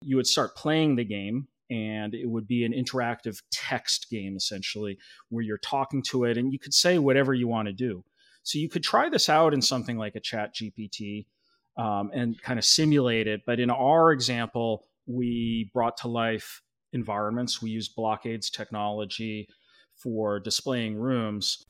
You would start playing the game, and it would be an interactive text game, essentially, where you're talking to it and you could say whatever you want to do. So you could try this out in something like a Chat GPT and kind of simulate it. But in our example, we brought to life environments. We used Blockades technology for displaying rooms.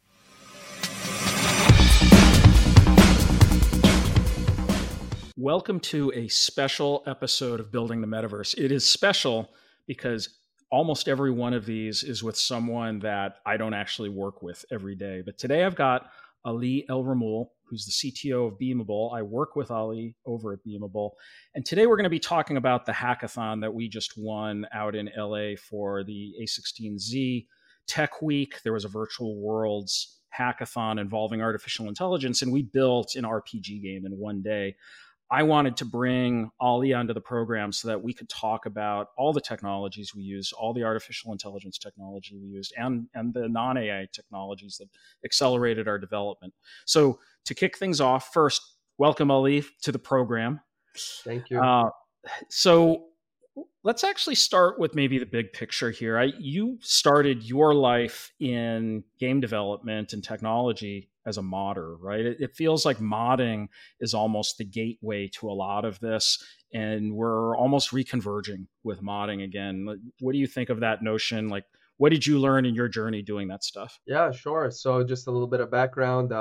Welcome to a special episode of Building the Metaverse. It is special because almost every one of these is with someone that I don't actually work with every day. But today I've got Ali El-Ramul, who's the CTO of Beamable. I work with Ali over at Beamable. And today we're going to be talking about the hackathon that we just won out in LA for the A16Z Tech Week. There was a Virtual Worlds hackathon involving artificial intelligence, and we built an RPG game in one day. I wanted to bring Ali onto the program so that we could talk about all the technologies we use, all the artificial intelligence technology we used, and the non-AI technologies that accelerated our development. So to kick things off, first, welcome Ali to the program. Thank you. So let's actually start with maybe the big picture here. You started your life in game development and technology as a modder, right? It feels like modding is almost the gateway to a lot of this, and we're almost reconverging with modding again. What do you think of that notion? Like, what did you learn in your journey doing that stuff? Yeah, sure. So just a little bit of background.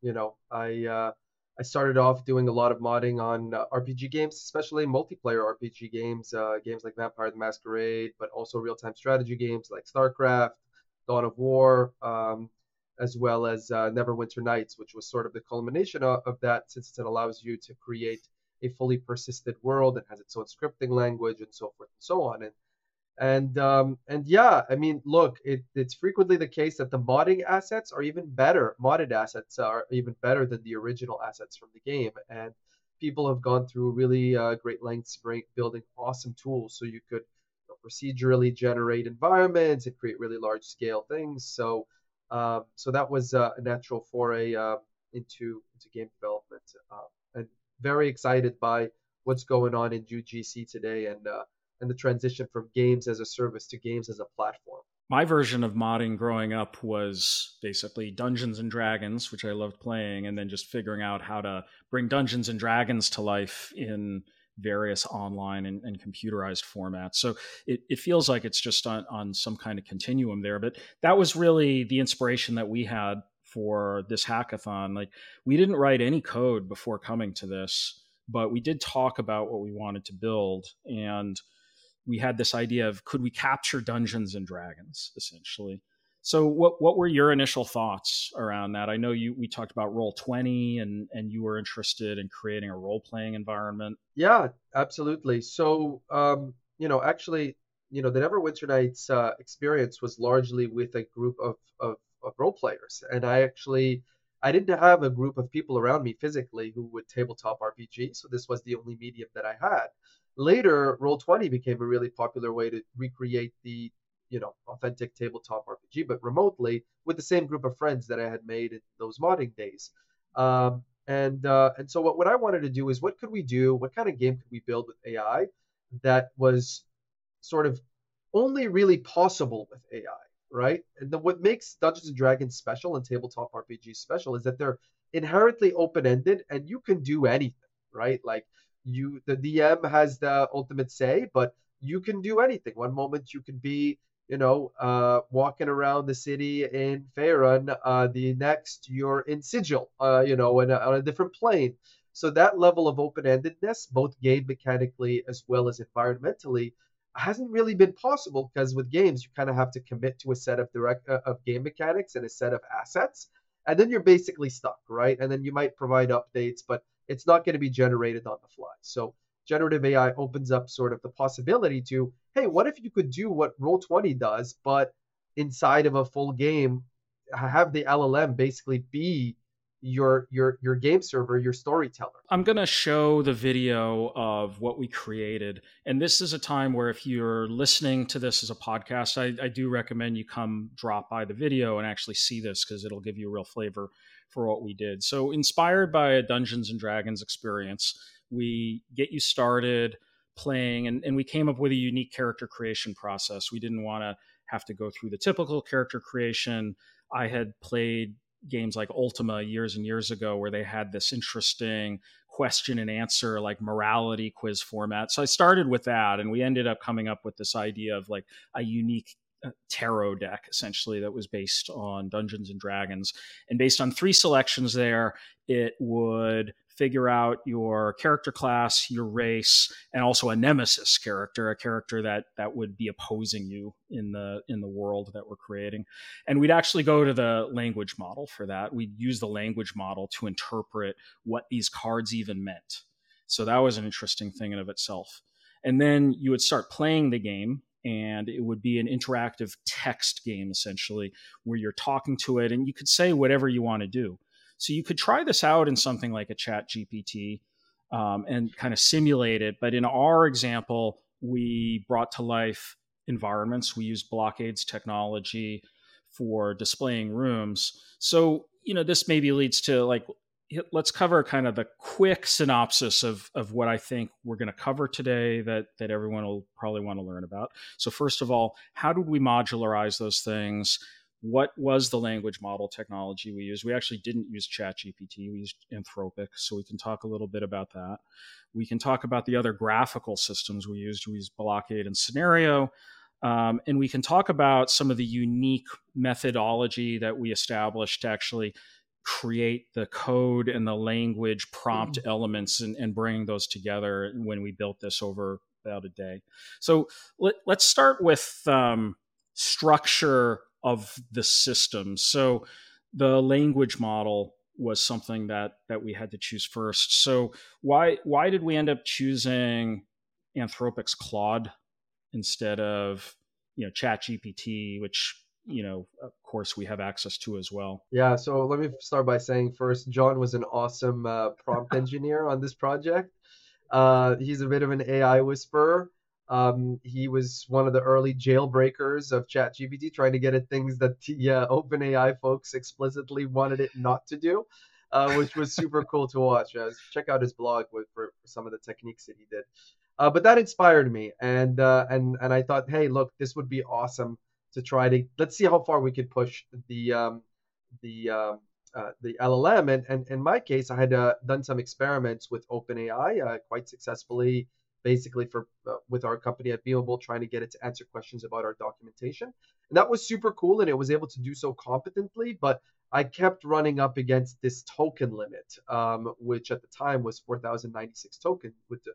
I started off doing a lot of modding on RPG games, especially multiplayer RPG games, games like Vampire the Masquerade, but also real-time strategy games like StarCraft, Dawn of War, as well as Neverwinter Nights, which was sort of the culmination of that, since it allows you to create a fully persistent world that has its own scripting language and so forth and so on. And yeah, I mean, look, it's frequently the case that the modding assets are even better. Modded assets are even better than the original assets from the game, and people have gone through really great lengths building awesome tools so you could procedurally generate environments and create really large scale things. So that was a natural foray into game development, and very excited by what's going on in UGC today and the transition from games as a service to games as a platform. My version of modding growing up was basically Dungeons and Dragons, which I loved playing, and then just figuring out how to bring Dungeons and Dragons to life in various online and computerized formats. So it feels like it's just on some kind of continuum there. But that was really the inspiration that we had for this hackathon. Like, we didn't write any code before coming to this, but we did talk about what we wanted to build. And we had this idea of, could we capture Dungeons and Dragons, essentially? So what were your initial thoughts around that? I know we talked about Roll20 and you were interested in creating a role-playing environment. Yeah, absolutely. So, actually, the Neverwinter Nights experience was largely with a group of role players. And I didn't have a group of people around me physically who would tabletop RPG. So this was the only medium that I had. Later, Roll20 became a really popular way to recreate the authentic tabletop RPG, but remotely with the same group of friends that I had made in those modding days. And so what I wanted to do is, what could we do? What kind of game could we build with AI that was sort of only really possible with AI, right? And then what makes Dungeons and Dragons special and tabletop RPGs special is that they're inherently open-ended and you can do anything, right? Like, the DM has the ultimate say, but you can do anything. One moment you could be, walking around the city in Faerun. The next you're in Sigil, on a different plane. So that level of open-endedness, both game mechanically as well as environmentally, hasn't really been possible, because with games you kind of have to commit to a set of game mechanics and a set of assets, and then you're basically stuck, right? And then you might provide updates, but it's not going to be generated on the fly. So generative AI opens up sort of the possibility to, hey, what if you could do what Roll20 does, but inside of a full game, have the LLM basically be your game server, your storyteller. I'm going to show the video of what we created. And this is a time where, if you're listening to this as a podcast, I do recommend you come drop by the video and actually see this, because it'll give you a real flavor for what we did. So, inspired by a Dungeons and Dragons experience, we get you started playing, and we came up with a unique character creation process. We didn't want to have to go through the typical character creation. I had played games like Ultima years and years ago where they had this interesting question and answer, like morality quiz format. So I started with that, and we ended up coming up with this idea of like a unique tarot deck, essentially, that was based on Dungeons and Dragons. And based on 3 selections there, it would figure out your character class, your race, and also a nemesis character, a character that would be opposing you in the world that we're creating. And we'd actually go to the language model for that. We'd use the language model to interpret what these cards even meant. So that was an interesting thing in of itself. And then you would start playing the game, and it would be an interactive text game, essentially, where you're talking to it, and you could say whatever you want to do. So you could try this out in something like a Chat GPT and kind of simulate it. But in our example, we brought to life environments. We used Blockades technology for displaying rooms. So, this maybe leads to like, let's cover kind of the quick synopsis of what I think we're going to cover today that everyone will probably want to learn about. So first of all, how did we modularize those things? What was the language model technology we used? We actually didn't use ChatGPT. We used Anthropic, so we can talk a little bit about that. We can talk about the other graphical systems we used. We used Blockade and Scenario. And we can talk about some of the unique methodology that we established to actually create the code and the language prompt elements and bring those together when we built this over about a day. So let's start with structure of the system. So the language model was something that we had to choose first. So why did we end up choosing Anthropic's Claude instead of ChatGPT, which of course we have access to as well? Yeah, so let me start by saying first, John was an awesome prompt engineer on this project. He's a bit of an AI whisperer. He was one of the early jailbreakers of ChatGPT, trying to get at things that the OpenAI folks explicitly wanted it not to do, which was super cool to watch. Check out his blog for some of the techniques that he did. But that inspired me, and I thought, hey, look, this would be awesome to try to let's see how far we could push the LLM. And in my case, I had done some experiments with OpenAI quite successfully, basically for with our company at Beamable, trying to get it to answer questions about our documentation. And that was super cool, and it was able to do so competently. But I kept running up against this token limit, which at the time was 4,096 tokens with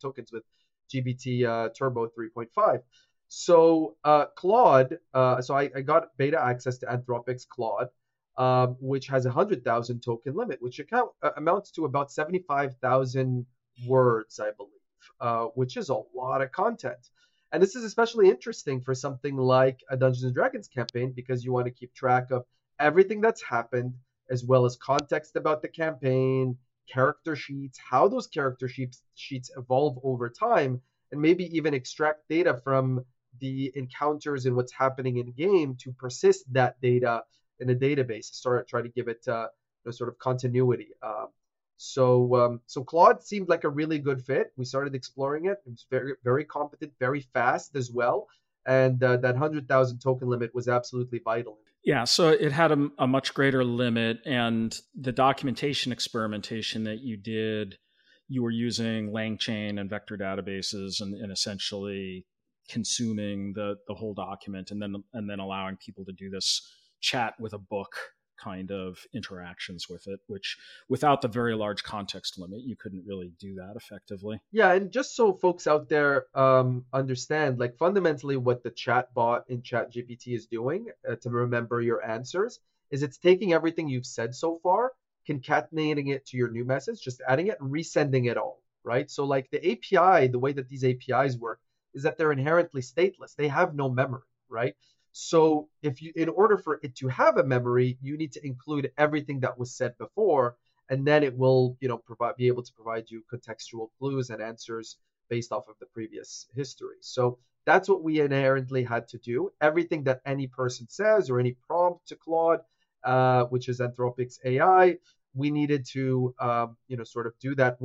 GPT Turbo 3.5. So Claude, so I got beta access to Anthropic's Claude, which has 100,000 token limit, which amounts to about 75,000 words, I believe, which is a lot of content. And this is especially interesting for something like a Dungeons and Dragons campaign, because you want to keep track of everything that's happened, as well as context about the campaign, character sheets, how those character sheets evolve over time, and maybe even extract data from the encounters and what's happening in game to persist that data in a database, try to give it sort of continuity. So Claude seemed like a really good fit. We started exploring it. It was very, very competent, very fast as well. And that 100,000 token limit was absolutely vital. Yeah, so it had a much greater limit, and the documentation experimentation that you did, you were using LangChain and vector databases and essentially consuming the whole document and then allowing people to do this chat with a book kind of interactions with it, which without the very large context limit, you couldn't really do that effectively. Yeah, and just so folks out there understand, like fundamentally what the chat bot in ChatGPT is doing to remember your answers is it's taking everything you've said so far, concatenating it to your new message, just adding it and resending it all, right? So like the API, the way that these APIs work is that they're inherently stateless. They have no memory, right? So in order for it to have a memory, you need to include everything that was said before, and then it will, be able to provide you contextual clues and answers based off of the previous history. So that's what we inherently had to do. Everything that any person says or any prompt to Claude, which is Anthropic's AI, we needed to, sort of do that work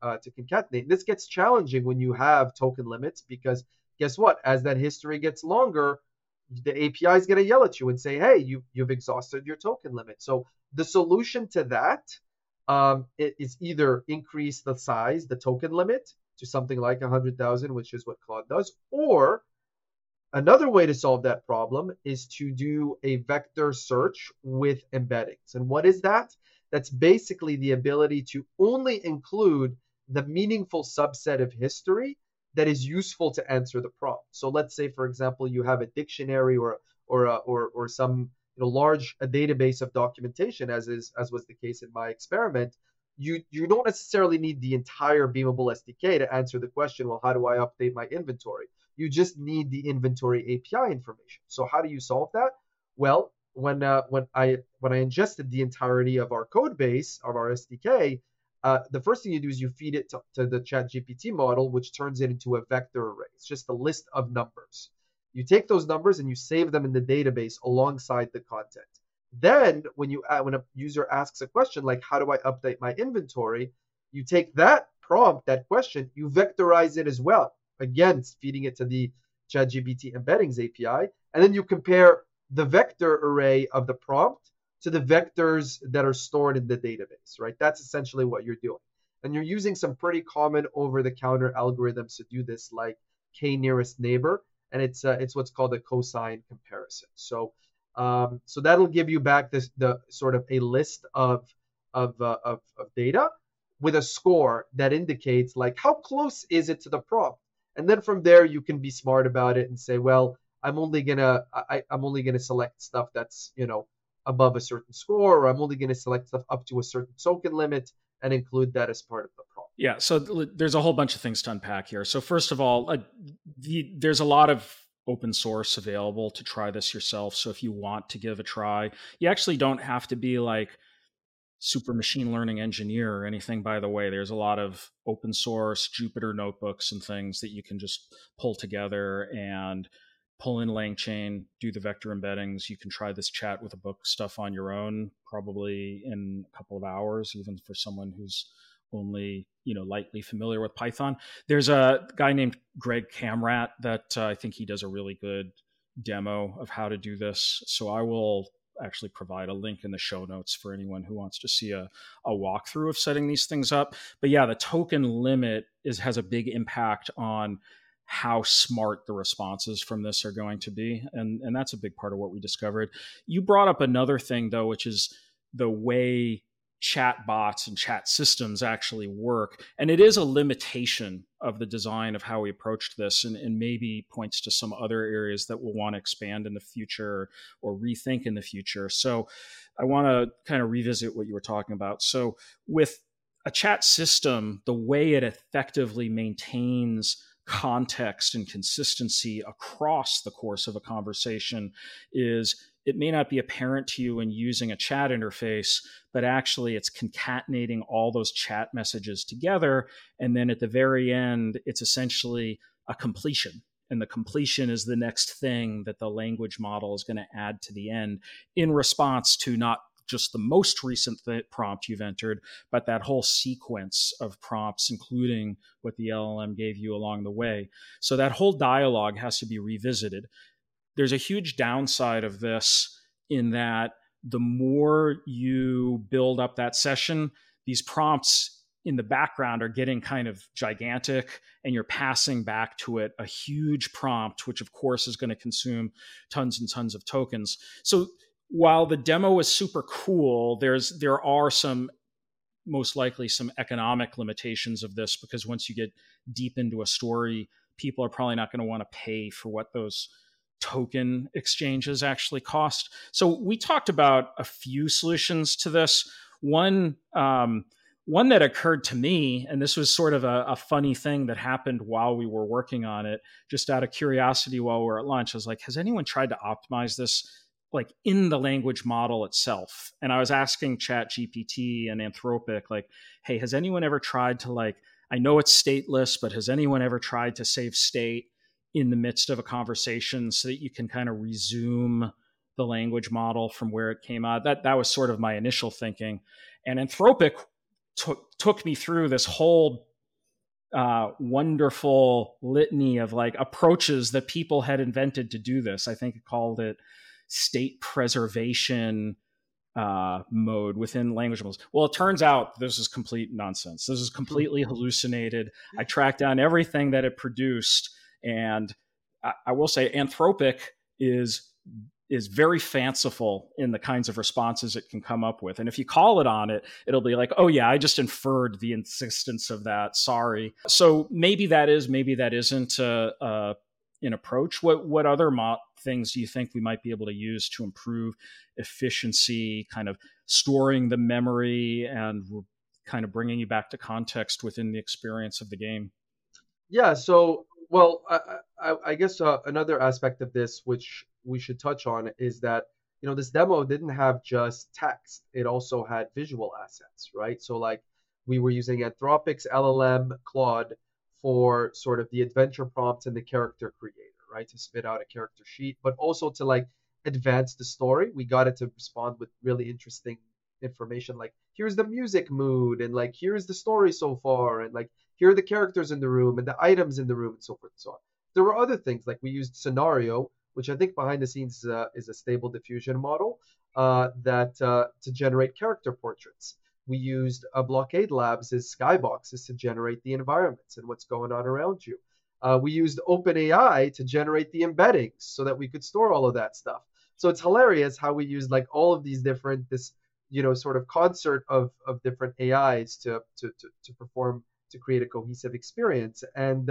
to concatenate. This gets challenging when you have token limits because guess what? As that history gets longer, the API is going to yell at you and say, "Hey, you've exhausted your token limit." So the solution to that it is either increase the size, the token limit, to something like 100,000, which is what Claude does, or another way to solve that problem is to do a vector search with embeddings. And what is that? That's basically the ability to only include the meaningful subset of history that is useful to answer the prompt. So let's say, for example, you have a dictionary or some large a database of documentation, as was the case in my experiment. You don't necessarily need the entire Beamable SDK to answer the question, well, how do I update my inventory? You just need the inventory API information. So how do you solve that? Well, when I ingested the entirety of our code base of our SDK, the first thing you do is you feed it to the ChatGPT model, which turns it into a vector array. It's just a list of numbers. You take those numbers and you save them in the database alongside the content. Then when a user asks a question like, how do I update my inventory? You take that prompt, that question, you vectorize it as well. Again, it's feeding it to the ChatGPT embeddings API. And then you compare the vector array of the prompt to the vectors that are stored in the database, right? That's essentially what you're doing. And you're using some pretty common over-the-counter algorithms to do this, like k-nearest neighbor, and it's what's called a cosine comparison. So that'll give you back the sort of a list of data with a score that indicates like how close is it to the prompt. And then from there you can be smart about it and say, well, I'm only gonna select stuff that's above a certain score, or I'm only gonna select stuff up to a certain token limit and include that as part of the prompt. Yeah, so there's a whole bunch of things to unpack here. So first of all, there's a lot of open source available to try this yourself. So if you want to give a try, you actually don't have to be like super machine learning engineer or anything, by the way. There's a lot of open source Jupyter notebooks and things that you can just pull together and pull in LangChain, do the vector embeddings. You can try this chat with a book stuff on your own, probably in a couple of hours, even for someone who's only lightly familiar with Python. There's a guy named Greg Kamrat that I think he does a really good demo of how to do this. So I will actually provide a link in the show notes for anyone who wants to see a walkthrough of setting these things up. But yeah, the token limit has a big impact on how smart the responses from this are going to be. And that's a big part of what we discovered. You brought up another thing, though, which is the way chat bots and chat systems actually work. And it is a limitation of the design of how we approached this, and maybe points to some other areas that we'll want to expand in the future or rethink in the future. So I want to kind of revisit what you were talking about. So with a chat system, the way it effectively maintains context and consistency across the course of a conversation is it may not be apparent to you in using a chat interface, but actually it's concatenating all those chat messages together. And then at the very end, it's essentially a completion. And the completion is the next thing that the language model is going to add to the end in response to not just the most recent prompt you've entered, but that whole sequence of prompts, including what the LLM gave you along the way. So that whole dialogue has to be revisited. There's a huge downside of this in that the more you build up that session, these prompts in the background are getting kind of gigantic, and you're passing back to it a huge prompt, which of course is going to consume tons and tons of tokens. So while the demo is super cool, there are most likely some economic limitations of this, because once you get deep into a story, people are probably not going to want to pay for what those token exchanges actually cost. So we talked about a few solutions to this. One that occurred to me, and this was sort of a funny thing that happened while we were working on it, just out of curiosity while we were at lunch. I was like, has anyone tried to optimize this like in the language model itself? And I was asking ChatGPT and Anthropic, like, hey, has anyone ever tried to, like, I know it's stateless, but has anyone ever tried to save state in the midst of a conversation so that you can kind of resume the language model from where it came out? That was sort of my initial thinking. And Anthropic took me through this whole wonderful litany of like approaches that people had invented to do this. I think it called it state preservation mode within language models. Well, it turns out this is complete nonsense. This is completely hallucinated. I tracked down everything that it produced, and I will say Anthropic is very fanciful in the kinds of responses it can come up with. And if you call it on it, it'll be like, oh yeah, I just inferred the insistence of that. Sorry. So maybe that is, maybe that isn't an approach. What other things do you think we might be able to use to improve efficiency, kind of storing the memory and kind of bringing you back to context within the experience of the game? Yeah, so well, I guess another aspect of this which we should touch on is that this demo didn't have just text; it also had visual assets, right? So like we were using Anthropic's LLM Claude for sort of the adventure prompts and the character creator, right, to spit out a character sheet, but also to like advance the story. We got it to respond with really interesting information, like here's the music mood, and like here's the story so far, and like here are the characters in the room and the items in the room, and so forth and so on. There were other things like we used Scenario, which I think behind the scenes is a stable diffusion model that to generate character portraits. We used Blockade Labs' skyboxes to generate the environments and what's going on around you. We used OpenAI to generate the embeddings so that we could store all of that stuff. So it's hilarious how we used like all of these different sort of concert of different AIs to perform, to create a cohesive experience.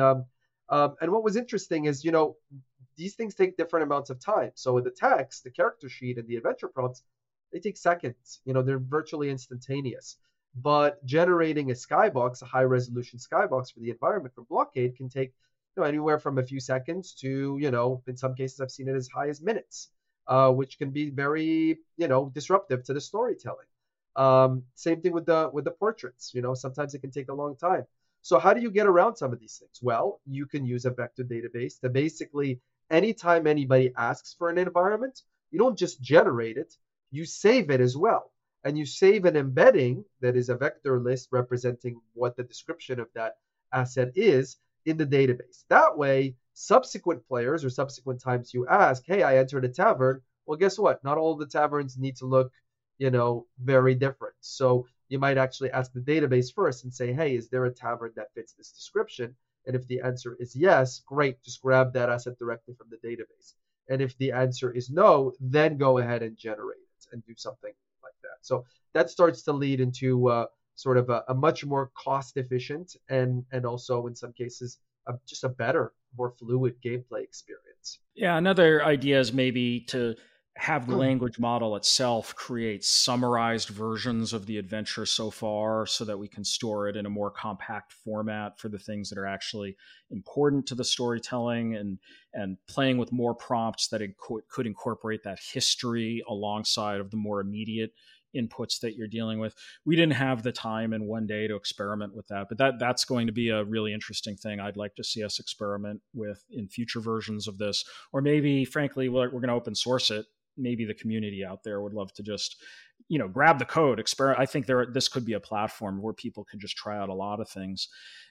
And what was interesting is these things take different amounts of time. So with the text, the character sheet, and the adventure prompts, they take seconds. They're virtually instantaneous. But generating a skybox, a high resolution skybox for the environment for Blockade, can take anywhere from a few seconds to in some cases I've seen it as high as minutes, which can be very disruptive to the storytelling. Same thing with the portraits. Sometimes it can take a long time. So how do you get around some of these things? Well, you can use a vector database to basically, anytime anybody asks for an environment, you don't just generate it, you save it as well. And you save an embedding that is a vector list representing what the description of that asset is in the database. That way, subsequent players or subsequent times you ask, hey, I entered a tavern. Well, guess what? Not all of the taverns need to look, very different. So you might actually ask the database first and say, hey, is there a tavern that fits this description? And if the answer is yes, great, just grab that asset directly from the database. And if the answer is no, then go ahead and generate it and do something like that. So that starts to lead into sort of a much more cost efficient and also in some cases just a better, more fluid gameplay experience. Yeah, another idea is maybe to have the language model itself create summarized versions of the adventure so far so that we can store it in a more compact format for the things that are actually important to the storytelling, and playing with more prompts that could incorporate that history alongside of the more immediate inputs that you're dealing with. We didn't have the time in one day to experiment with that, but that's going to be a really interesting thing I'd like to see us experiment with in future versions of this. Or maybe, frankly, we're going to open source it. Maybe the community out there would love to just, grab the code, experiment. I think this could be a platform where people could just try out a lot of things.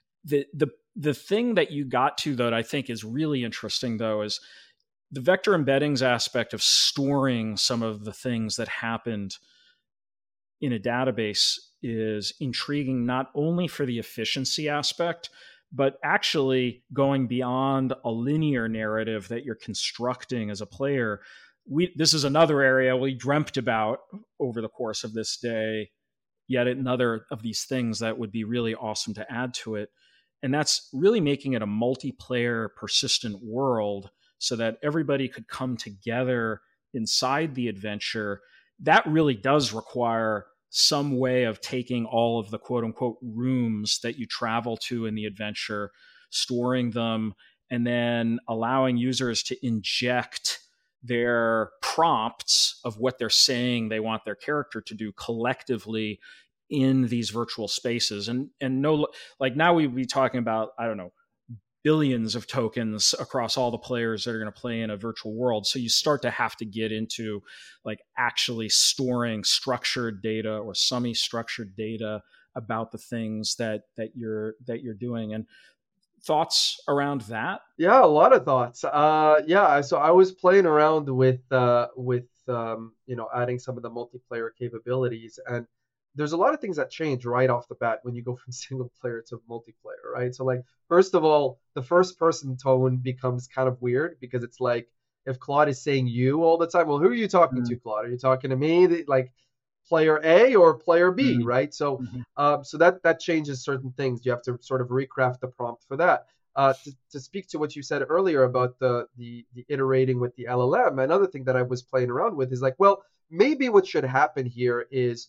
The thing that you got to, though, that I think is really interesting, though, is the vector embeddings aspect of storing some of the things that happened in a database is intriguing, not only for the efficiency aspect, but actually going beyond a linear narrative that you're constructing as a player. This is another area we dreamt about over the course of this day, yet another of these things that would be really awesome to add to it. And that's really making it a multiplayer, persistent world so that everybody could come together inside the adventure. That really does require some way of taking all of the quote unquote rooms that you travel to in the adventure, storing them, and then allowing users to inject their prompts of what they're saying they want their character to do collectively in these virtual spaces. And no, like now we'd be talking about, I don't know, billions of tokens across all the players that are going to play in a virtual world. So you start to have to get into like actually storing structured data or semi-structured data about the things that you're doing. And thoughts around that? Yeah, a lot of thoughts. Yeah, so I was playing around with adding some of the multiplayer capabilities, and there's a lot of things that change right off the bat when you go from single player to multiplayer, right? So like first of all, the first person tone becomes kind of weird because it's like if Claude is saying you all the time, well, who are you talking to, Claude? Are you talking to me, like player A or player B, Mm-hmm. right? So that changes certain things. You have to sort of recraft the prompt for that. To speak to what you said earlier about the iterating with the LLM, another thing that I was playing around with is like, well, maybe what should happen here is,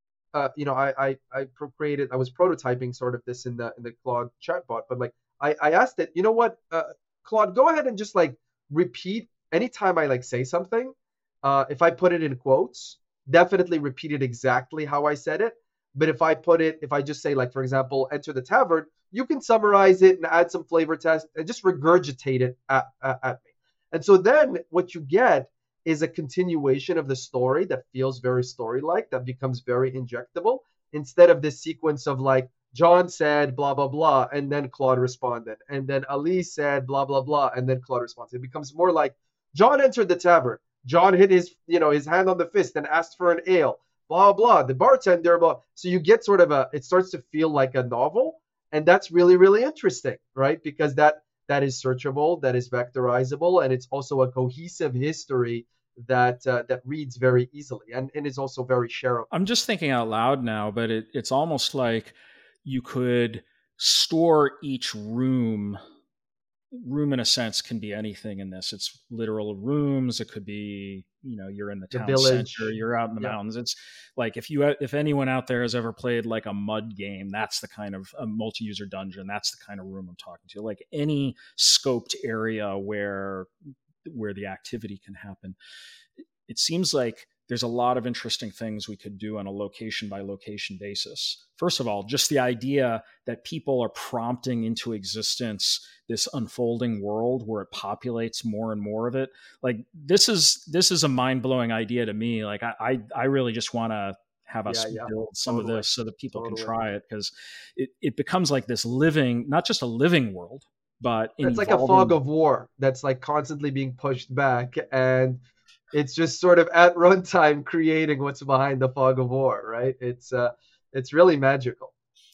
I was prototyping sort of this in the Claude chatbot, but like I asked it, you know what, Claude, go ahead and just like repeat anytime I like say something. If I put it in quotes, definitely repeat it exactly how I said it. But if I just say like, for example, enter the tavern, you can summarize it and add some flavor text and just regurgitate it at me. And so then what you get is a continuation of the story that feels very story-like, that becomes very injectable, instead of this sequence of like, John said blah blah blah, and then Claude responded, and then Ali said blah blah blah, and then Claude responded. It becomes more like John entered the tavern. John hit his hand on the fist and asked for an ale. Blah blah. The bartender blah. So you get sort of it starts to feel like a novel, and that's really really interesting, right? Because that is searchable, that is vectorizable, and it's also a cohesive history that reads very easily and is also very shareable. I'm just thinking out loud now, but it's almost like you could store each room. Room in a sense can be anything in this. It's literal rooms. It could be, you're in the The town center, village, you're out in the yeah, mountains. It's like if anyone out there has ever played like a mud game, that's the kind of a multi-user dungeon. That's the kind of room I'm talking to. Like any scoped area where the activity can happen. It seems like there's a lot of interesting things we could do on a location by location basis. First of all, just the idea that people are prompting into existence this unfolding world where it populates more and more of it. Like this is a mind-blowing idea to me. Like I really just want to have us yeah, yeah, build some of totally, this so that people can totally. try it, because it becomes like this living, not just a living world, but an It's like a fog evolving. of war that's like constantly being pushed back, and it's just sort of at runtime creating what's behind the fog of war, right? It's really magical.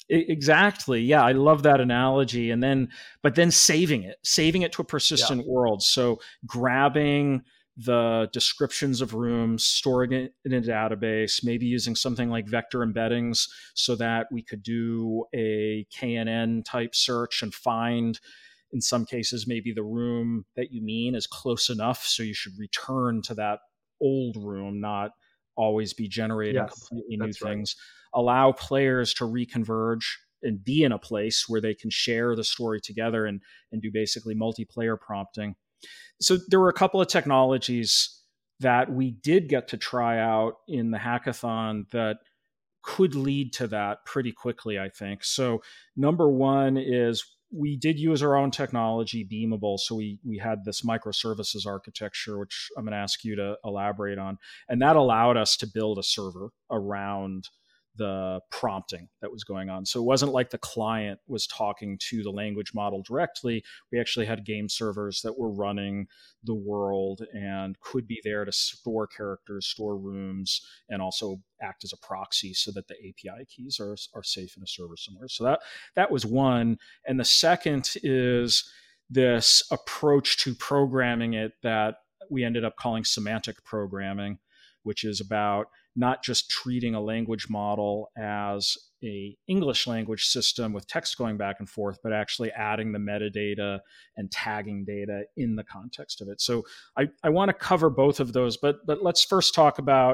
Exactly. Yeah, I love that analogy. But then saving it to a Yeah, persistent world. So grabbing the descriptions of rooms, storing it in a database, maybe using something like vector embeddings so that we could do a KNN type search and find, in some cases, maybe the room that you mean is close enough. So you should return to that old room, not always be generating yes, completely new that's right. things. Allow players to reconverge and be in a place where they can share the story together and do basically multiplayer prompting. So there were a couple of technologies that we did get to try out in the hackathon that could lead to that pretty quickly, I think. So number one is we did use our own technology, Beamable. So we had this microservices architecture, which I'm going to ask you to elaborate on. And that allowed us to build a server around the prompting that was going on. So it wasn't like the client was talking to the language model directly. We actually had game servers that were running the world and could be there to store characters, store rooms, and also act as a proxy so that the API keys are safe in a server somewhere. So that was one. And the second is this approach to programming it that we ended up calling semantic programming, which is about not just treating a language model as a English language system with text going back and forth, but actually adding the metadata and tagging data in the context of it. So I want to cover both of those, but let's first talk about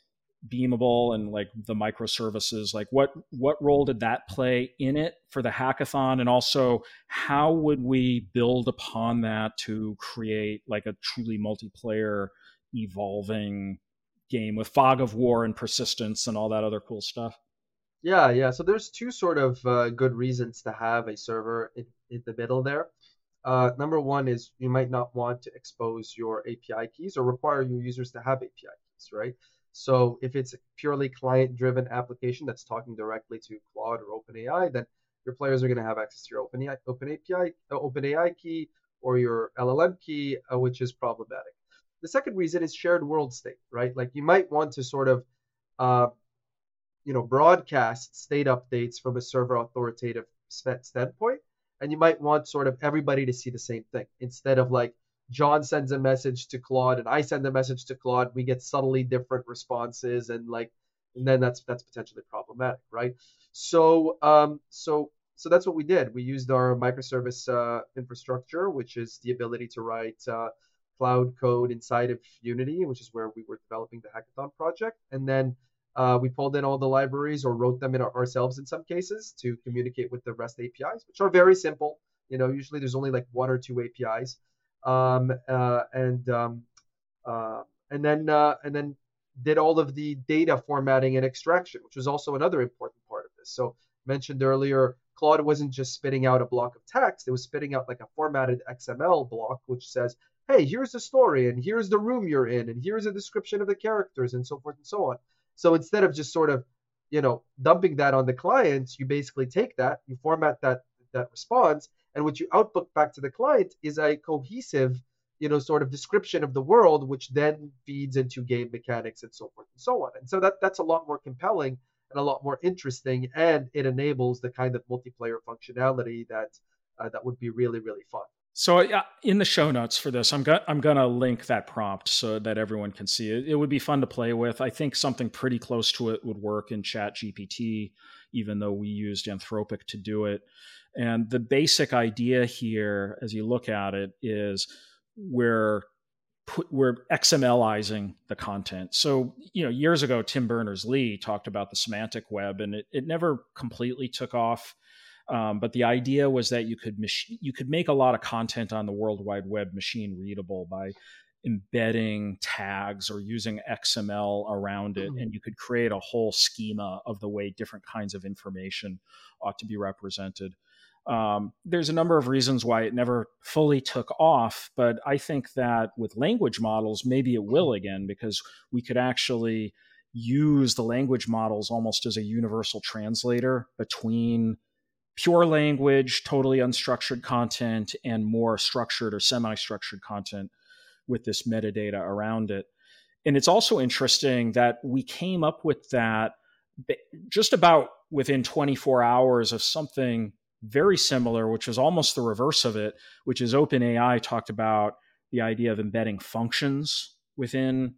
Beamable and like the microservices. Like what role did that play in it for the hackathon, and also how would we build upon that to create like a truly multiplayer evolving game with fog of war and persistence and all that other cool stuff? Yeah, yeah. So there's two sort of good reasons to have a server in the middle there. Number one is you might not want to expose your API keys or require your users to have API keys, right? So if it's a purely client-driven application that's talking directly to Claude or OpenAI, then your players are going to have access to your OpenAI key or your LLM key, which is problematic. The second reason is shared world state, right? Like you might want to sort of uh, broadcast state updates from a server authoritative standpoint, and you might want sort of everybody to see the same thing instead of like John sends a message to Claude and I send a message to Claude. We get subtly different responses, and then that's potentially problematic, right? So that's what we did. We used our microservice infrastructure, which is the ability to write cloud code inside of Unity, which is where we were developing the hackathon project, and then we pulled in all the libraries or wrote them in ourselves in some cases to communicate with the REST APIs, which are very simple. Usually there's only like one or two APIs, um, uh, and um, and then did all of the data formatting and extraction, which was also another important part of this. So mentioned earlier, Claude wasn't just spitting out a block of text; it was spitting out like a formatted XML block, which says, "Hey, here's the story, and here's the room you're in, and here's a description of the characters, and so forth and so on." So instead of just sort of, dumping that on the clients, you basically take that, you format that response, and what you output back to the client is a cohesive, sort of description of the world, which then feeds into game mechanics and so forth and so on. And so that's a lot more compelling and a lot more interesting, and it enables the kind of multiplayer functionality that would be really really fun. So in the show notes for this, I'm gonna link that prompt so that everyone can see it. It would be fun to play with. I think something pretty close to it would work in ChatGPT, even though we used Anthropic to do it. And the basic idea here, as you look at it, is we're XMLizing the content. So, years ago, Tim Berners-Lee talked about the semantic web, and it never completely took off. But the idea was that you could make a lot of content on the World Wide Web machine readable by embedding tags or using XML around it, and you could create a whole schema of the way different kinds of information ought to be represented. There's a number of reasons why it never fully took off, but I think that with language models, maybe it will again, because we could actually use the language models almost as a universal translator between pure language, totally unstructured content, and more structured or semi-structured content with this metadata around it. And it's also interesting that we came up with that just about within 24 hours of something very similar, which was almost the reverse of it, which is OpenAI talked about the idea of embedding functions within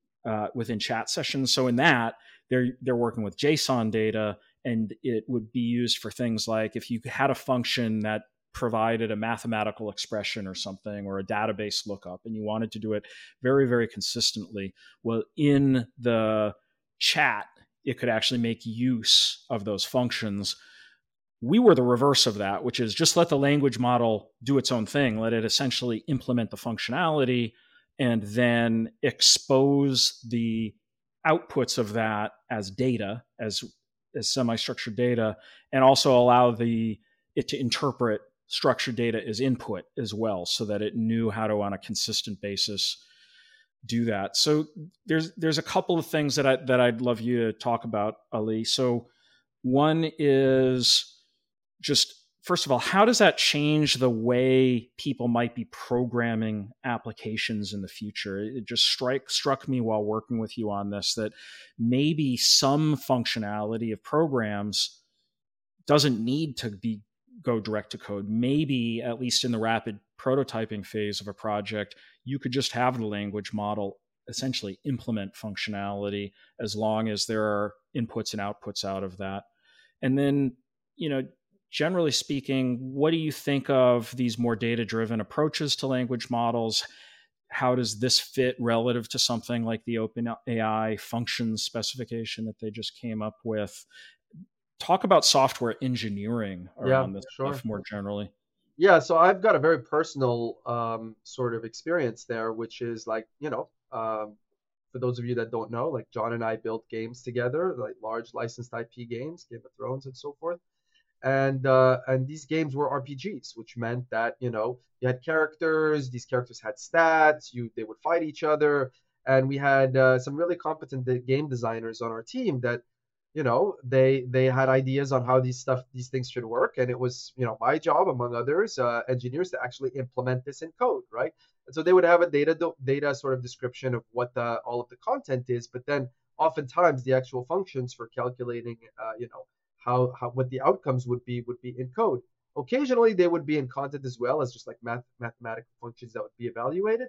chat sessions. So in that, they're working with JSON data, and it would be used for things like if you had a function that provided a mathematical expression or something, or a database lookup, and you wanted to do it very, very consistently. Well, in the chat, it could actually make use of those functions. We were the reverse of that, which is just let the language model do its own thing. Let it essentially implement the functionality and then expose the outputs of that as data, as semi-structured data, and also allow it to interpret structured data as input as well, so that it knew how to, on a consistent basis, do that. So there's a couple of things that I'd love you to talk about, Ali. So one is just, first of all, how does that change the way people might be programming applications in the future? It just struck me while working with you on this that maybe some functionality of programs doesn't need to go direct to code. Maybe, at least in the rapid prototyping phase of a project, you could just have the language model essentially implement functionality as long as there are inputs and outputs out of that. And then, generally speaking, what do you think of these more data-driven approaches to language models? How does this fit relative to something like the OpenAI functions specification that they just came up with? Talk about software engineering around this stuff more generally. Yeah, so I've got a very personal sort of experience there, which is like, for those of you that don't know, like John and I built games together, like large licensed IP games, Game of Thrones and so forth. And these games were RPGs, which meant that you had characters. These characters had stats. They would fight each other, And we had some really competent game designers on our team that, they had ideas on how these things should work, and it was, my job among others, engineers, to actually implement this in code, right? And so they would have a data sort of description of what the all of the content is, but then oftentimes the actual functions for calculating, how what the outcomes would be in code. Occasionally they would be in content as well as just like mathematical functions that would be evaluated,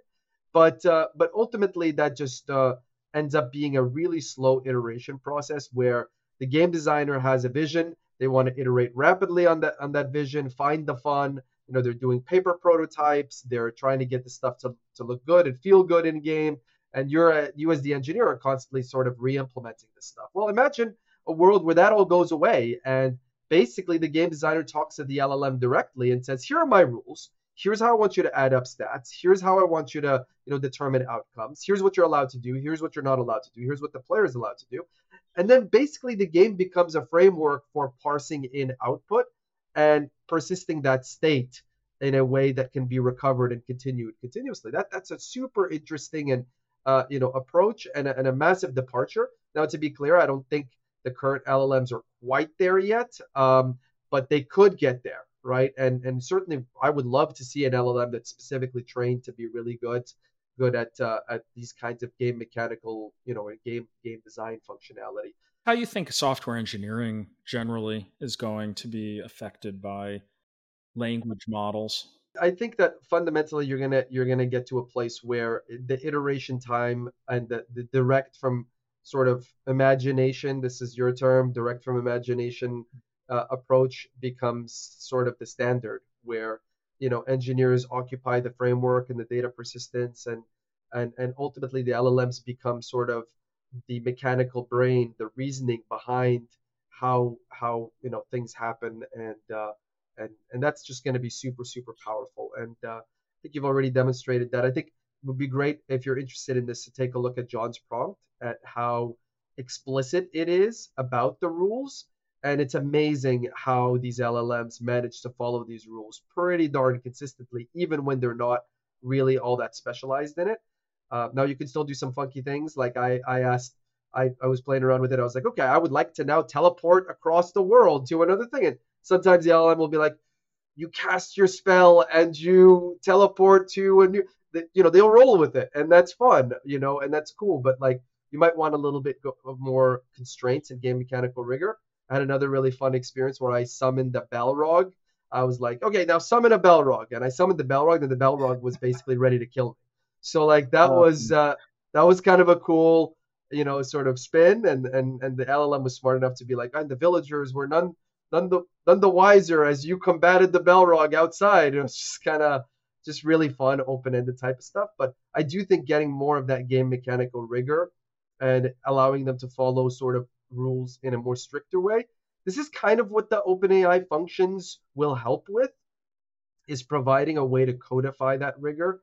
but ultimately that just ends up being a really slow iteration process where the game designer has a vision. They want to iterate rapidly on that vision, find the fun. They're doing paper prototypes. They're trying to get the stuff to look good and feel good in game. And you as the engineer are constantly sort of re-implementing this stuff. Well, imagine a world where that all goes away and basically the game designer talks to the LLM directly and says, "Here are my rules. Here's how I want you to add up stats. Here's how I want you to, determine outcomes. Here's what you're allowed to do. Here's what you're not allowed to do. Here's what the player is allowed to do." And then basically the game becomes a framework for parsing in output and persisting that state in a way that can be recovered and continued continuously. That's a super interesting and approach and a massive departure. Now, to be clear, I don't think the current LLMs are quite there yet, but they could get there, right? And certainly, I would love to see an LLM that's specifically trained to be really good at these kinds of game mechanical, game design functionality. How do you think software engineering generally is going to be affected by language models? I think that fundamentally you're gonna get to a place where the iteration time and the direct from sort of imagination, this is your term, direct from imagination approach becomes sort of the standard, where engineers occupy the framework and the data persistence, and ultimately the LLMs become sort of the mechanical brain, the reasoning behind how things happen, and that's just going to be super super powerful. And I think you've already demonstrated that. I think it would be great if you're interested in this to take a look at John's prompt, at how explicit it is about the rules. And it's amazing how these LLMs manage to follow these rules pretty darn consistently, even when they're not really all that specialized in it. Now you can still do some funky things. Like I was playing around with it. I was like, okay, I would like to now teleport across the world to another thing. And sometimes the LLM will be like, you cast your spell and you teleport to a new, they'll roll with it, and that's fun, and that's cool. But like, you might want a little bit of more constraints and game mechanical rigor. I had another really fun experience where I summoned a Balrog. I was like, okay, now summon a Balrog, and I summoned the Balrog, and the Balrog was basically ready to kill me. So like that was kind of a cool, sort of spin, and the LLM was smart enough to be like, and the villagers were none the wiser as you combated the Balrog outside. It was just kind of just really fun, open-ended type of stuff. But I do think getting more of that game mechanical rigor and allowing them to follow sort of rules in a more stricter way. This is kind of what the OpenAI functions will help with, is providing a way to codify that rigor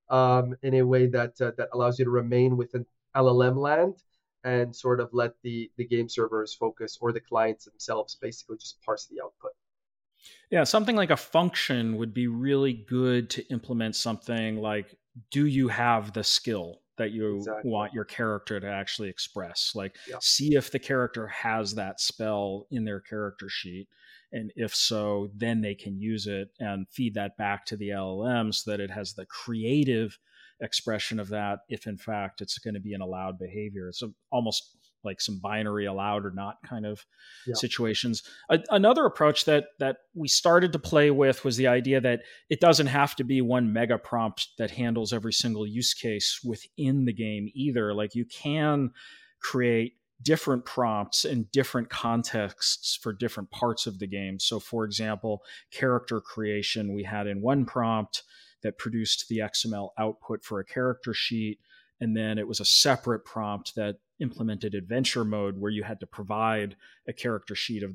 in a way that allows you to remain within LLM land and sort of let the game servers focus, or the clients themselves basically just parse the output. Yeah, something like a function would be really good to implement something like, do you have the skill that you Exactly. want your character to actually express? Like, Yeah. see if the character has that spell in their character sheet. And if so, then they can use it and feed that back to the LLM so that it has the creative expression of that, if in fact it's going to be an allowed behavior. So almost like some binary allowed or not kind of Yeah. situations. Another approach that we started to play with was the idea that it doesn't have to be one mega prompt that handles every single use case within the game either. Like, you can create different prompts in different contexts for different parts of the game. So for example, character creation we had in one prompt that produced the XML output for a character sheet, and then it was a separate prompt that implemented adventure mode where you had to provide a character sheet of that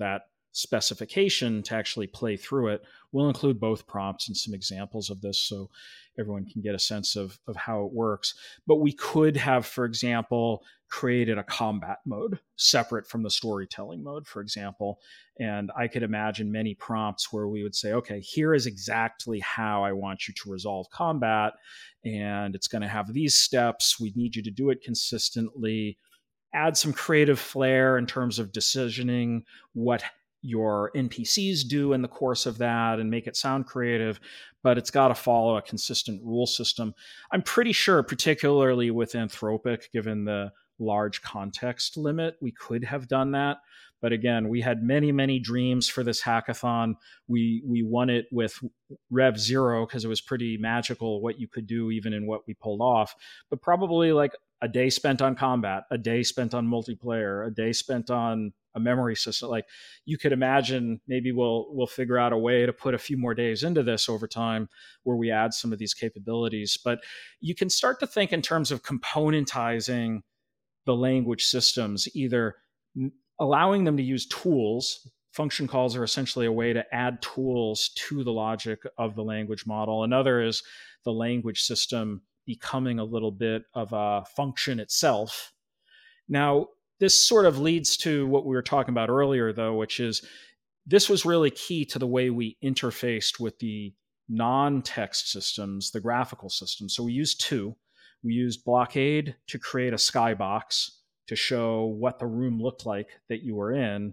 specification to actually play through it. We'll include both prompts and some examples of this so everyone can get a sense of how it works. But we could have, for example, created a combat mode separate from the storytelling mode, for example. And I could imagine many prompts where we would say, okay, here is exactly how I want you to resolve combat. And it's going to have these steps. We need you to do it consistently. Add some creative flair in terms of decisioning what your NPCs do in the course of that and make it sound creative, but it's got to follow a consistent rule system. I'm pretty sure, particularly with Anthropic, given the large context limit, we could have done that. But again, we had many, many dreams for this hackathon. We won it with Rev Zero because it was pretty magical what you could do even in what we pulled off. But probably like a day spent on combat, a day spent on multiplayer, a day spent on a memory system. Like you could imagine, maybe we'll figure out a way to put a few more days into this over time where we add some of these capabilities. But you can start to think in terms of componentizing the language systems, either allowing them to use tools. Function calls are essentially a way to add tools to the logic of the language model. Another is the language system becoming a little bit of a function itself. Now, this sort of leads to what we were talking about earlier, though, which is this was really key to the way we interfaced with the non-text systems, the graphical systems. So we used two. We used Blockade to create a skybox to show what the room looked like that you were in.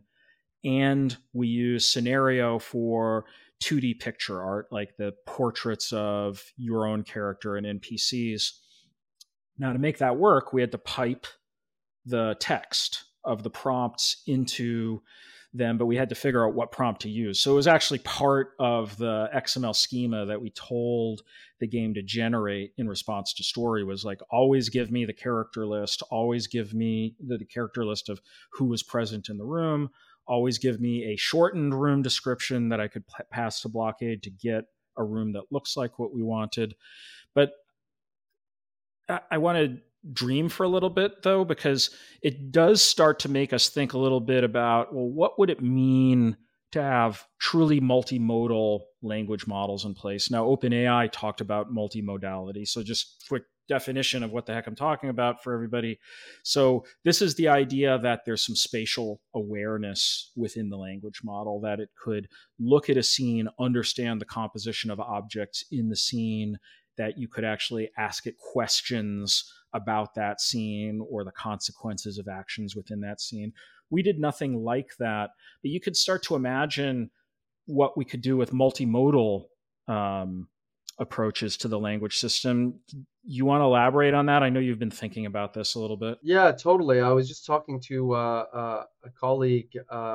And we used Scenario for 2D picture art, like the portraits of your own character and NPCs. Now, to make that work, we had to pipe the text of the prompts into them, but we had to figure out what prompt to use. So it was actually part of the XML schema that we told the game to generate in response to story, was like, always give me the character list, always give me the character list of who was present in the room, always give me a shortened room description that I could pass to Blockade to get a room that looks like what we wanted. But I want to dream for a little bit, though, because it does start to make us think a little bit about, well, what would it mean to have truly multimodal language models in place? Now, OpenAI talked about multimodality. So just quick definition of what the heck I'm talking about for everybody. So this is the idea that there's some spatial awareness within the language model, that it could look at a scene, understand the composition of objects in the scene, that you could actually ask it questions about that scene or the consequences of actions within that scene. We did nothing like that, but you could start to imagine what we could do with multimodal approaches to the language system. You want to elaborate on that? I know you've been thinking about this a little bit. Yeah, totally. I was just talking to a colleague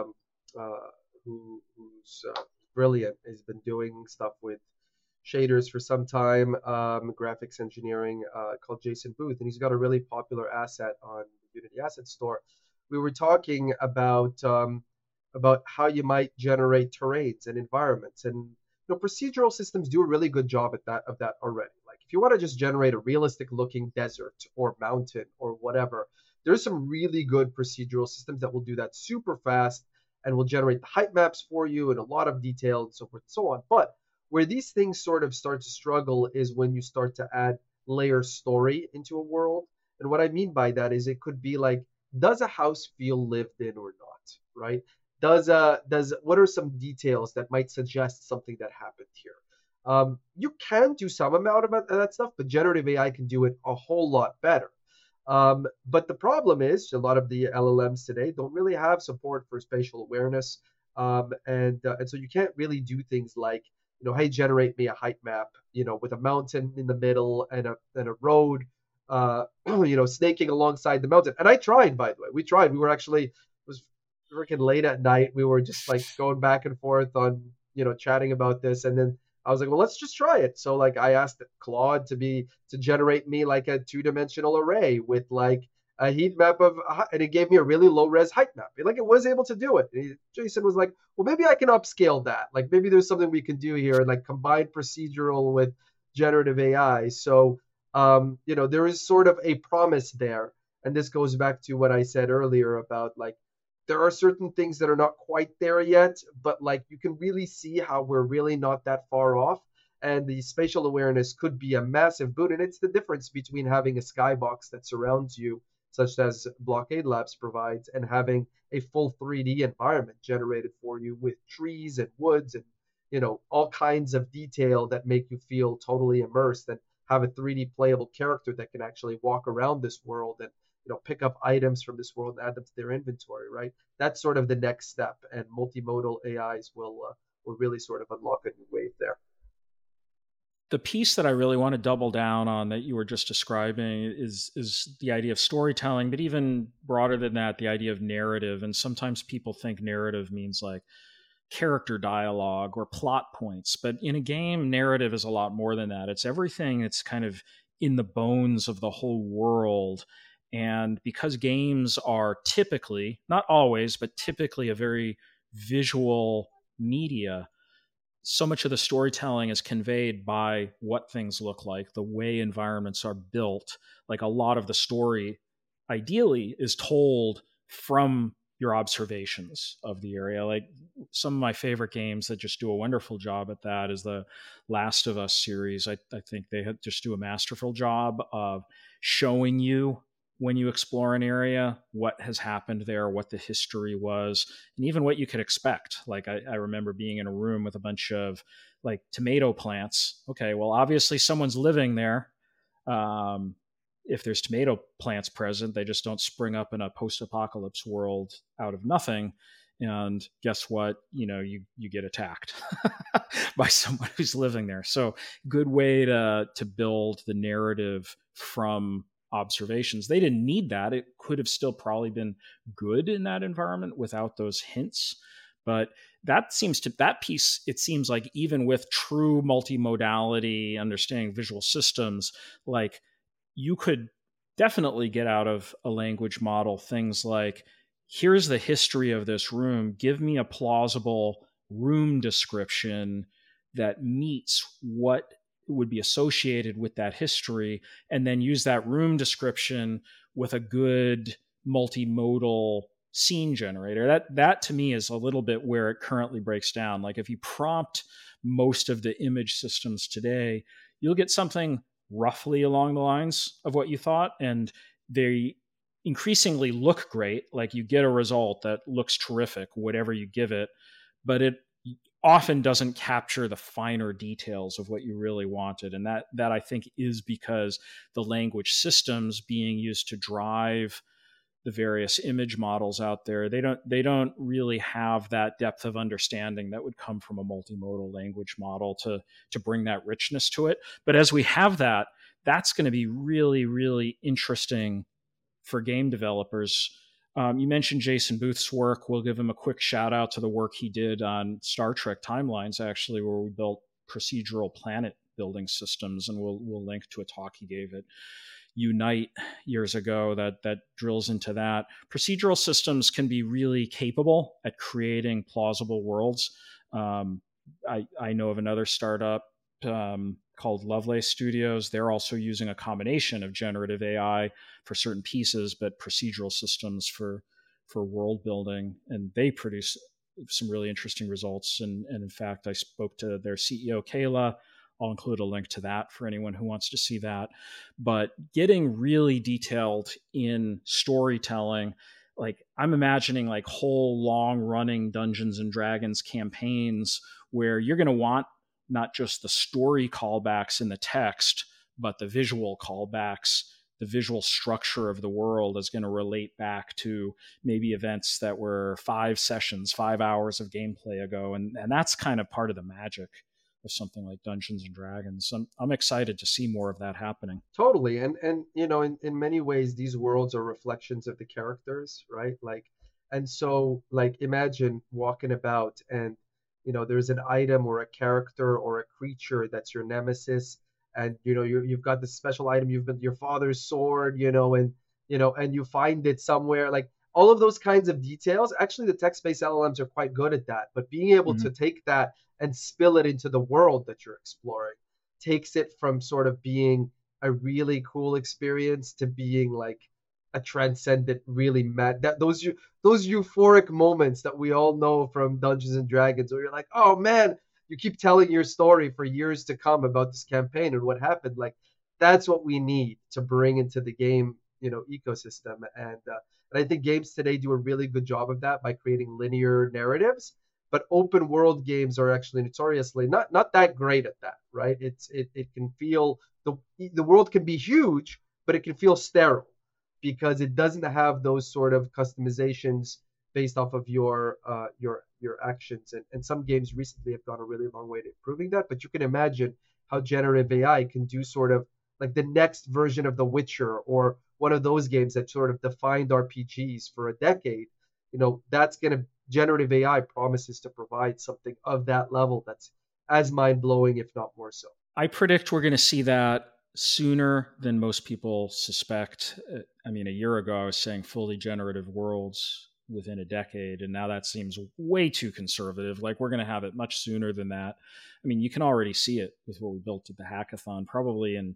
who's brilliant. Has been doing stuff with shaders for some time, graphics engineering, called Jason Booth, and he's got a really popular asset on the Unity Asset Store. We were talking about how you might generate terrains and environments, and procedural systems do a really good job at that already. Like if you want to just generate a realistic looking desert or mountain or whatever, there's some really good procedural systems that will do that super fast and will generate the height maps for you in a lot of detail and so forth and so on. But where these things sort of start to struggle is when you start to add layer story into a world. And what I mean by that is it could be like, does a house feel lived in or not, right? What are some details that might suggest something that happened here? You can do some amount of that stuff, but generative AI can do it a whole lot better. But the problem is a lot of the LLMs today don't really have support for spatial awareness. And so you can't really do things like, hey, generate me a height map, with a mountain in the middle and a road, snaking alongside the mountain. And I tried, by the way. We tried. We were actually, it was freaking late at night. We were just like going back and forth on, chatting about this. And then I was like, well, let's just try it. So like I asked Claude to generate me like a 2-dimensional array with like a heat map and it gave me a really low res height map. Like it was able to do it. Jason was like, well, maybe I can upscale that. Like maybe there's something we can do here and like combine procedural with generative AI. So, there is sort of a promise there. And this goes back to what I said earlier about like, there are certain things that are not quite there yet, but like you can really see how we're really not that far off. And the spatial awareness could be a massive boon. And it's the difference between having a skybox that surrounds you, such as Blockade Labs provides, and having a full 3D environment generated for you with trees and woods and all kinds of detail that make you feel totally immersed, and have a 3D playable character that can actually walk around this world and pick up items from this world and add them to their inventory, right? That's sort of the next step, and multimodal AIs will really sort of unlock a new wave there. The piece that I really want to double down on that you were just describing is the idea of storytelling, but even broader than that, the idea of narrative. And sometimes people think narrative means like character dialogue or plot points, but in a game, narrative is a lot more than that. It's everything that's kind of in the bones of the whole world. And because games are typically, not always, but typically a very visual media, so much of the storytelling is conveyed by what things look like, the way environments are built. Like a lot of the story, ideally, is told from your observations of the area. Like some of my favorite games that just do a wonderful job at that is the Last of Us series. I think they just do a masterful job of showing you when you explore an area, what has happened there, what the history was, and even what you could expect. Like I remember being in a room with a bunch of like tomato plants. Okay, well, obviously someone's living there. If there's tomato plants present, they just don't spring up in a post-apocalypse world out of nothing. And guess what? You get attacked by someone who's living there. So good way to build the narrative from observations. They didn't need that. It could have still probably been good in that environment without those hints. But that piece, it seems like even with true multimodality, understanding visual systems, like you could definitely get out of a language model things like, here's the history of this room. Give me a plausible room description that meets what would be associated with that history, and then use that room description with a good multimodal scene generator. That to me is a little bit where it currently breaks down. Like if you prompt most of the image systems today, you'll get something roughly along the lines of what you thought, and they increasingly look great. Like you get a result that looks terrific, whatever you give it, but it often doesn't capture the finer details of what you really wanted. And that I think is because the language systems being used to drive the various image models out there, they don't really have that depth of understanding that would come from a multimodal language model to bring that richness to it. But as we have that, that's going to be really, really interesting for game developers. You mentioned Jason Booth's work. We'll give him a quick shout out to the work he did on Star Trek Timelines, actually, where we built procedural planet building systems, and we'll link to a talk he gave at Unite years ago that drills into that. Procedural systems can be really capable at creating plausible worlds. I know of another startup called Lovelace Studios. They're also using a combination of generative AI for certain pieces, but procedural systems for world building, and they produce some really interesting results. And in fact, I spoke to their CEO, Kayla. I'll include a link to that for anyone who wants to see that. But getting really detailed in storytelling, like I'm imagining like whole long running Dungeons and Dragons campaigns where you're going to want not just the story callbacks in the text, but the visual callbacks. The visual structure of the world is going to relate back to maybe events that were 5 sessions, 5 hours of gameplay ago. And that's kind of part of the magic of something like Dungeons and Dragons. I'm excited to see more of that happening. Totally. And in many ways, these worlds are reflections of the characters, right? Like, and so like imagine walking about and there's an item or a character or a creature that's your nemesis, and you've got this special item, you've been your father's sword, and you find it somewhere. Like all of those kinds of details, actually the text-based LLMs are quite good at that, but being able to take that and spill it into the world that you're exploring takes it from sort of being a really cool experience to being like a transcendent, really mad that those euphoric moments that we all know from Dungeons and Dragons, where you're like, oh man, you keep telling your story for years to come about this campaign and what happened. Like that's what we need to bring into the game, ecosystem. And I think games today do a really good job of that by creating linear narratives. But open world games are actually notoriously not that great at that, right? It can feel the world can be huge, but it can feel sterile because it doesn't have those sort of customizations based off of your actions. And some games recently have gone a really long way to improving that. But you can imagine how generative AI can do sort of like the next version of The Witcher or one of those games that sort of defined RPGs for a decade. That's going to generative AI promises to provide something of that level that's as mind blowing, if not more so. I predict we're going to see that sooner than most people suspect. I mean, a year ago, I was saying fully generative worlds within a decade, and now that seems way too conservative. Like, we're going to have it much sooner than that. I mean, you can already see it with what we built at the hackathon, probably in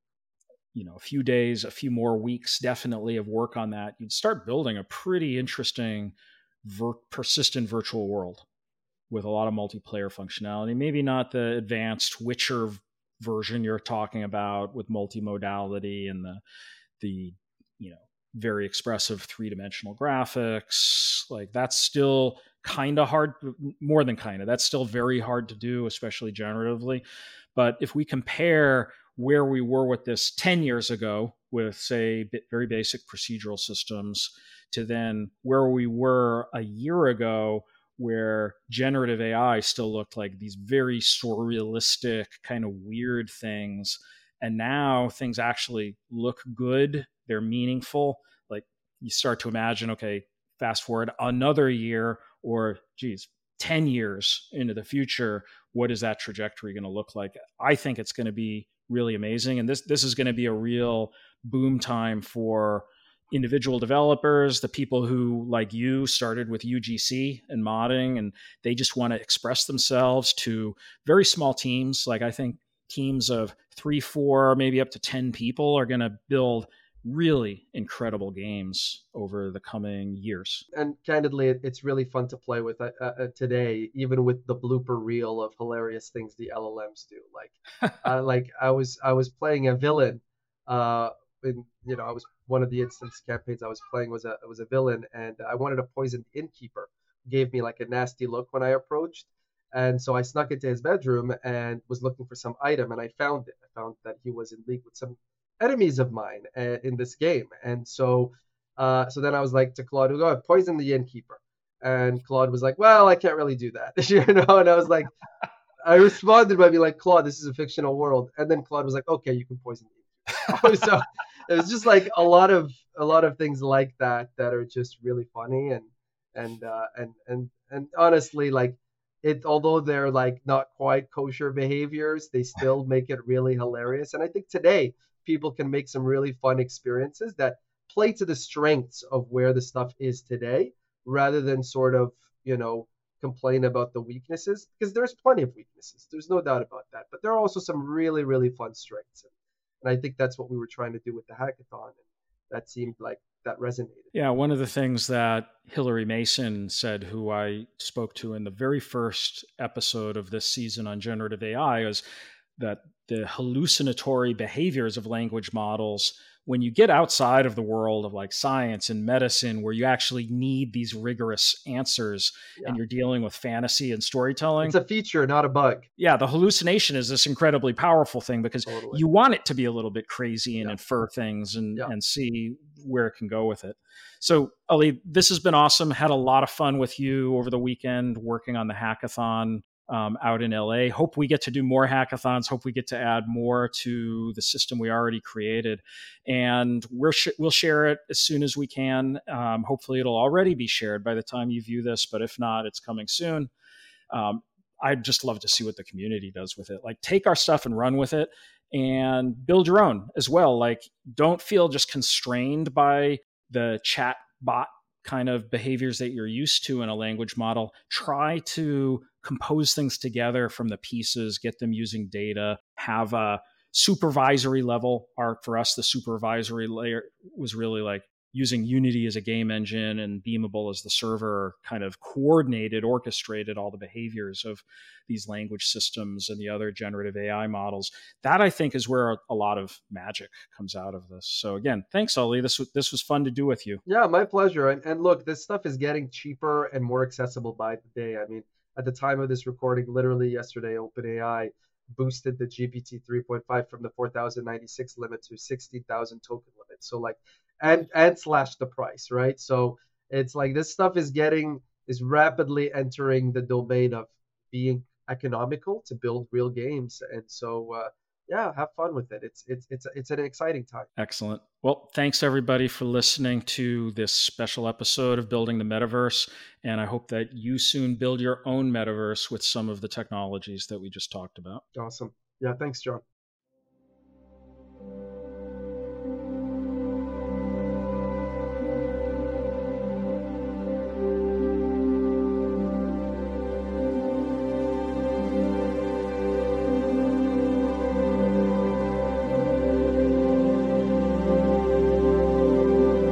a few days, a few more weeks, definitely of work on that. You'd start building a pretty interesting persistent virtual world with a lot of multiplayer functionality. Maybe not the advanced Witcher version you're talking about with multimodality and the very expressive three-dimensional graphics. Like, that's still kind of hard, more than kind of. That's still very hard to do, especially generatively. But if we compare where we were with this 10 years ago with, say, very basic procedural systems to then where we were a year ago, where generative AI still looked like these very surrealistic, kind of weird things. And now things actually look good. They're meaningful. Like, you start to imagine, okay, fast forward another year or 10 years into the future, what is that trajectory going to look like? I think it's going to be really amazing. And this is going to be a real boom time for individual developers, the people who, like you, started with UGC and modding, and they just want to express themselves, to very small teams. Like, I think teams of 3, 4, maybe up to 10 people are going to build really incredible games over the coming years. And candidly, it's really fun to play with today, even with the blooper reel of hilarious things the LLMs do. Like I was playing a villain. I was one of the instance campaigns I was playing was a villain, and I wanted to poison the innkeeper. Gave me like a nasty look when I approached, and so I snuck into his bedroom and was looking for some item, and I found it. I found that he was in league with some enemies of mine in this game, and so then I was like to Claude, "Go ahead, poison the innkeeper," and Claude was like, "Well, I can't really do that," And I was like, I responded by being like, "Claude, this is a fictional world," and then Claude was like, "Okay, you can poison the innkeeper." So it was just like a lot of things like that are just really funny and honestly, like, it, although they're like not quite kosher behaviors, they still make it really hilarious. And I think today people can make some really fun experiences that play to the strengths of where the stuff is today, rather than sort of complain about the weaknesses, because there's plenty of weaknesses, there's no doubt about that, but there are also some really, really fun strengths. And I think that's what we were trying to do with the hackathon. And that seemed like that resonated. Yeah, one of the things that Hillary Mason said, who I spoke to in the very first episode of this season on generative AI, is that the hallucinatory behaviors of language models, when you get outside of the world of like science and medicine, where you actually need these rigorous answers, and you're dealing with fantasy and storytelling. It's a feature, not a bug. Yeah, the hallucination is this incredibly powerful thing, because you want it to be a little bit crazy and infer things and see where it can go with it. So, Ali, this has been awesome. Had a lot of fun with you over the weekend working on the hackathon out in LA. Hope we get to do more hackathons. Hope we get to add more to the system we already created. And we'll share it as soon as we can. Hopefully it'll already be shared by the time you view this, but if not, it's coming soon. I'd just love to see what the community does with it. Like, take our stuff and run with it and build your own as well. Like, don't feel just constrained by the chat bot kind of behaviors that you're used to in a language model. Try to compose things together from the pieces, get them using data, have a supervisory level. For us, the supervisory layer was really like using Unity as a game engine and Beamable as the server kind of coordinated, orchestrated all the behaviors of these language systems and the other generative AI models. That, I think, is where a lot of magic comes out of this. So again, thanks, Ali. This was fun to do with you. Yeah, my pleasure. And look, this stuff is getting cheaper and more accessible by the day. I mean, at the time of this recording, literally yesterday, OpenAI boosted the GPT 3.5 from the 4,096 limit to 16,000 token limit. So like, and slashed the price, right? So it's like this stuff is rapidly entering the domain of being economical to build real games. And so yeah, have fun with it. It's an exciting time. Excellent. Well, thanks everybody for listening to this special episode of Building the Metaverse. And I hope that you soon build your own metaverse with some of the technologies that we just talked about. Awesome. Yeah, thanks, John.